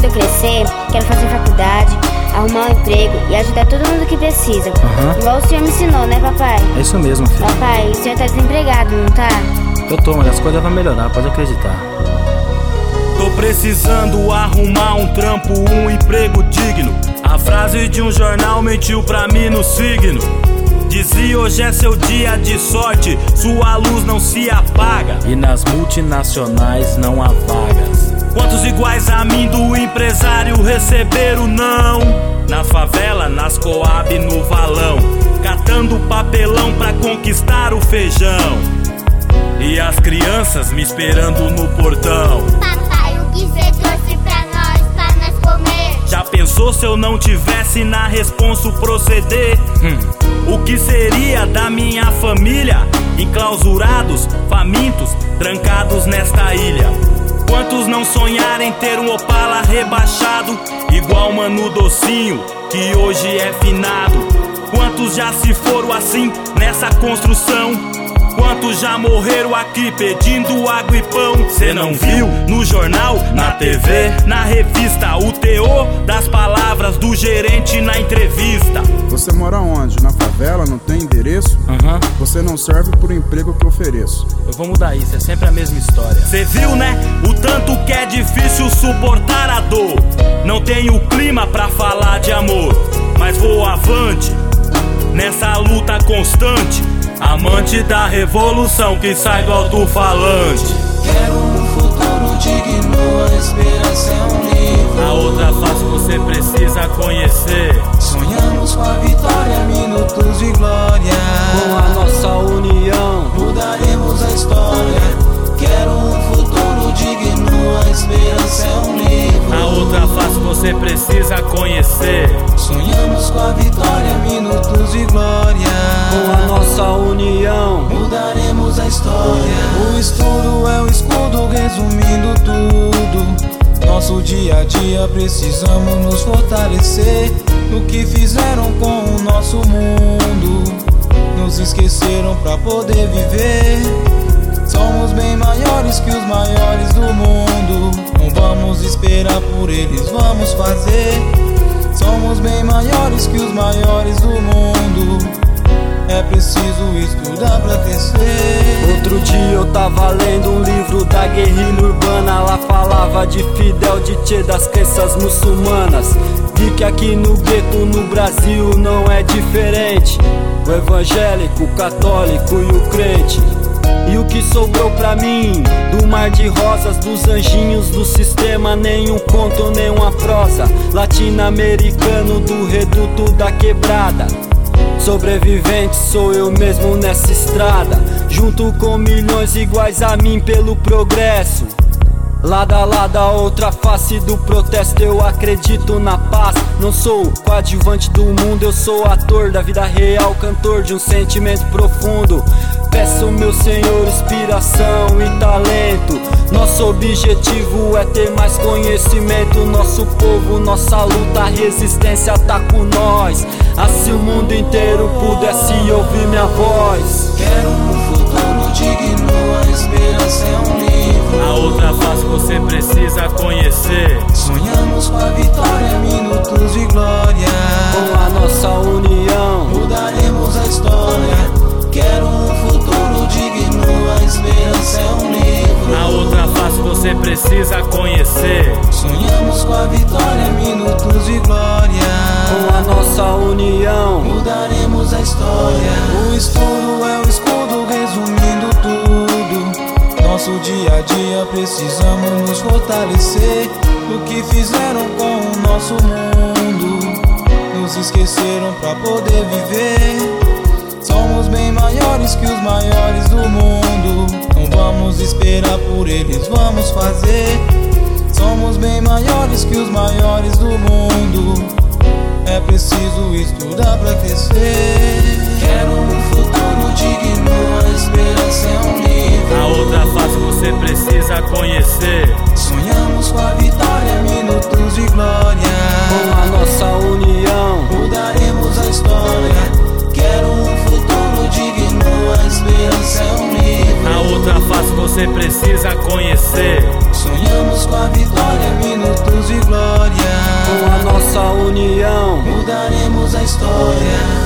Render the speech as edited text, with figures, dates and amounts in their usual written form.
eu crescer, quero fazer faculdade, arrumar um emprego e ajudar todo mundo que precisa. Igual o senhor me ensinou, né, papai? É isso mesmo, filho. Papai, o senhor tá desempregado, não tá? Eu tô, mas as coisas vão melhorar, pode acreditar. Tô precisando arrumar um trampo, um emprego digno. A frase de um jornal mentiu pra mim no signo. Dizia: hoje é seu dia de sorte, sua luz não se apaga. E nas multinacionais não há vagas. Quantos iguais a mim do empresário receberam não? Na favela, nas coab, no valão, catando papelão pra conquistar o feijão. E as crianças me esperando no portão. Papai, o que cê trouxe pra nós comer? Já pensou se eu não tivesse na responsa proceder? O que seria da minha família? Enclausurados, famintos, trancados nesta ilha. Quantos não sonharam em ter um Opala rebaixado, igual Mano Docinho, que hoje é finado? Quantos já se foram assim nessa construção? Quantos já morreram aqui pedindo água e pão? Cê não viu no jornal, na TV, na revista, o teor das palavras do gerente na entrevista. Você mora onde? Na favela? Não tem endereço? Você não serve pro emprego que ofereço. Eu vou mudar isso, é sempre a mesma história. Cê viu, né? O tanto que é difícil suportar a dor. Não tenho clima pra falar de amor, mas vou avante nessa luta constante. Amante da revolução que sai do alto-falante. Quero um futuro digno, a esperança é um livro. A outra face você precisa conhecer. Sonhamos com a vitória, minutos de glória. Com a nossa união mudaremos a história. Quero um futuro digno, a esperança é um livro. A outra face você precisa conhecer. Sonhamos com a vitória, minutos de glória. Com a nossa união mudaremos a história. O estudo é o escudo resumindo tudo. Nosso dia a dia precisamos nos fortalecer. O que fizeram com o nosso mundo, nos esqueceram pra poder viver. Somos bem maiores que os maiores do mundo. Não vamos esperar por eles, vamos fazer. Somos bem maiores que os maiores do mundo. É preciso estudar pra crescer. Outro dia eu tava lendo um livro da guerrilha urbana. Lá falava de Fidel, de Che, das crenças muçulmanas. Vi que aqui no gueto, no Brasil, não é diferente. O evangélico, o católico e o crente. E o que sobrou pra mim do mar de rosas, dos anjinhos do sistema? Nenhum conto, nenhuma prosa. Latino-americano do reduto da quebrada. Sobrevivente sou eu mesmo nessa estrada, junto com milhões iguais a mim pelo progresso. Lado a lado a outra face do protesto, eu acredito na paz. Não sou coadjuvante do mundo, eu sou ator da vida real, cantor de um sentimento profundo. Peço meu Senhor inspiração e talento. Nosso objetivo é ter mais conhecimento. Nosso povo, nossa luta, a resistência tá com nós. Assim o mundo inteiro pudesse ouvir minha voz. Quero um futuro digno, a esperança é um livro. A outra face você precisa conhecer. Sonhamos com a vitória, minutos de glória. Com a nossa união mudaremos a história. Quero um futuro digno, a esperança é um livro. A outra face você precisa conhecer. Sonhamos com a vitória, minutos de glória. Com a nossa união mudaremos a história. O estudo é o escudo resumindo tudo. Nosso dia a dia precisamos nos fortalecer. O que fizeram com o nosso mundo, nos esqueceram pra poder viver. Somos bem maiores que os maiores do mundo. Não vamos esperar por eles, vamos fazer. Somos bem maiores que os maiores do mundo. É preciso estudar pra crescer. Quero um futuro digno, a esperança é um livro. A outra face você precisa conhecer. Sonhamos com a vitória, minutos de glória. Com a nossa união mudaremos a história. Quero um futuro digno, a esperança é um livro. A outra face você precisa conhecer. Sonhamos com a vitória, minutos de glória. história.